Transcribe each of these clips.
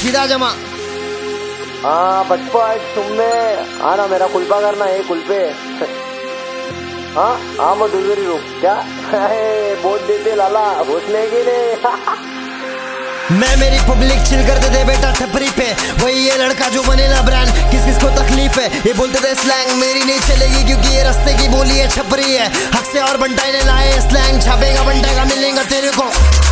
सीधा जमा। हाँ बचपन तुमने आना मेरा कुल्पा करना है कुल्पे। हाँ हाँ वो डिलीवरी रूम क्या बहुत देते लाला घोसले के लिए। मैं मेरी पब्लिक चिल करते थे बेटा टपरी पे, वही ये लड़का जो बनेला ब्रांड, किस किस को तकलीफ है। ये बोलते थे स्लैंग मेरी नहीं चलेगी क्योंकि ये रास्ते की बोली है छपरी है। हक से और बंटाई ने लाए स्लैंग, छापेगा बंटाएगा मिलेगा तेरे को।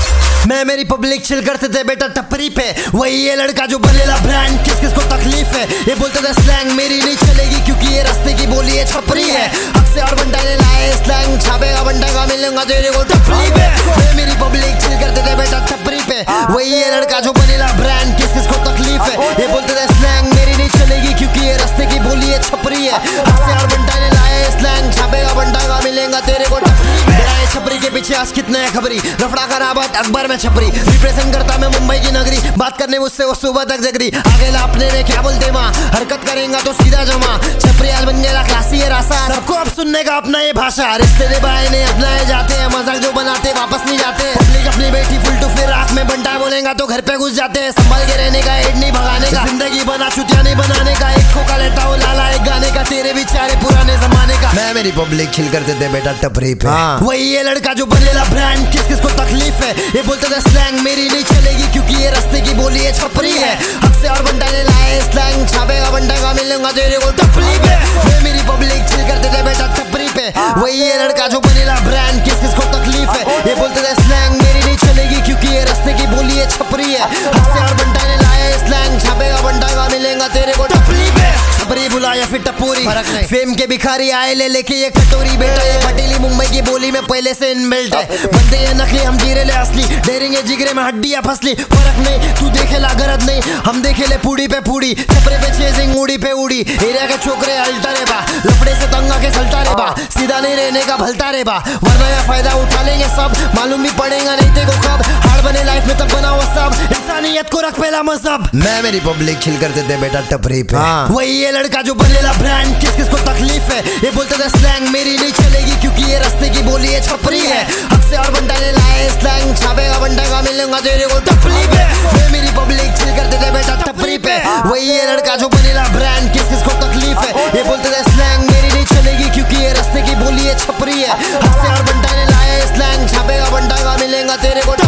मैं मेरी पब्लिक चिल करते थे बेटा टपरी पे, वही ये लड़का जो बनेला ब्रांड, किस किस को तकलीफ है। ये बोलते थे स्लैंग मेरी नहीं चलेगी क्योंकि ये रास्ते की बोली है छपरी है। हक से और बंटाई ने लाए स्लैंग, छापेगा बंटाएगा मिलेगा तेरे को टपरी पे। मैं मेरी पब्लिक चिल करते थे बेटा टपरी पे, वही ये लड़का जो बनेला ब्रांड, किस किस को तकलीफ है। ये बोलते थे स्लैंग मेरी नहीं चलेगी क्योंकि ये रास्ते की बोली है छपरी है। हक से और बंटाई ने लाए स्लैंग, छापेगा बंटाएगा मिलेगा तेरे को टपरी। छपरी के पीछे आज कितने है खबरी, रफड़ा खराबत अकबर में छपरी, रिप्रेजेंट करता मैं मुंबई की नगरी। बात करने मुझसे वो सुबह तक जगरी, आगे लापने में क्या बोलते माँ, हरकत करेंगे तो सीधा जमा। छपरी आज बन गया क्लासी है रासा, सबको अब सुनने का अपना ये भाषा। रिश्ते निभाए ने अपनाए जाते हैं, मजाक जो बनाते वापस नहीं जाते। पब्लिक अपनी बेटी फुल टू फिर आंख में बंटा बोलेगा तो घर पे घुस जाते हैं। संभाल के रहने का, एड नहीं भगाने का, जिंदगी बना चुतिया नहीं बनाने का। एक खोका लेता हूँ लाला एक गाने का, तेरे बेचारे पुराने जमाने का। मैं मेरी पब्लिक चिल करते थे बेटा टपरी पे, वही ये लड़का जो बनेला ब्रांड, किस किस को तकलीफ है। ये बोलते थे स्लैंग मेरी नहीं चलेगी क्योंकि ये रास्ते की बोली है छपरी है। हक से और बंटा ने लाए स्लैंग, छापेगा बंटाएगा मिलेगा तेरे को टपरी पे। मैं मेरी पब्लिक चिल करते थे बेटा टपरी पे, वही ये लड़का जो बनेला ब्रांड, किस किस को तकलीफ है। ये बोलते थे स्लैंग मेरी नहीं चलेगी क्योंकि ये रास्ते की बोली है छपरी है। हक से और बंटा ने लाए स्लैंग, छापेगा बंटाएगा मिलेगा तेरे को टपरी पे। छपरी बुला या फिर टपूरी, फेम के भिखारी आए ले लेके ये कटोरी। बेटा ये पटेली मुंबई की बोली में पहले से इनबिल्ट है, बंदे ये नकली हम जीरे ले असली, डेरेंगे जिगरे में हड्डियां फसली। फर्क नहीं तू देखे ला गरज नहीं, हम देखे ले पूड़ी पे पूड़ी। छपरे पे चेजिंग उड़ी पे उड़ी, एरिया के छोकरे अल्टा रे बा, लफड़े से तंगा के सल्टा रे बा। सीधा नहीं रहने का भलता रे बा, वरना यह फायदा उठा लेंगे सब, मालूम भी पड़ेगा नहीं तेरे को कब। हार्ड बने लाइफ में तब बना वो सब, इंसानियत को रख पहला मजहब। मैं मेरी पब्लिक चिल करते थे बेटा टपरी पे, वही ये लड़का जो बनेला ब्रांड, किस किस को तकलीफ है। ये बोलते थे स्लैंग मेरी नहीं चलेगी क्योंकि ये रास्ते की बोली है छपरी है। हक से और बंटा ने लाए स्लैंग, छापेगा बंटाएगा मिलेगा तेरे को टपरी पे। मैं मेरी पब्लिक चिल करते थे बेटा टपरी पे, वही ये लड़का जो बनेला ब्रांड, किस किस को तकलीफ है। ये बोलते थे स्लैंग मेरी नहीं चलेगी क्योंकि ये रास्ते की बोली है छपरी है। हक से और बंटा ने लाए स्लैंग, छापेगा बंटाएगा मिलेगा तेरे को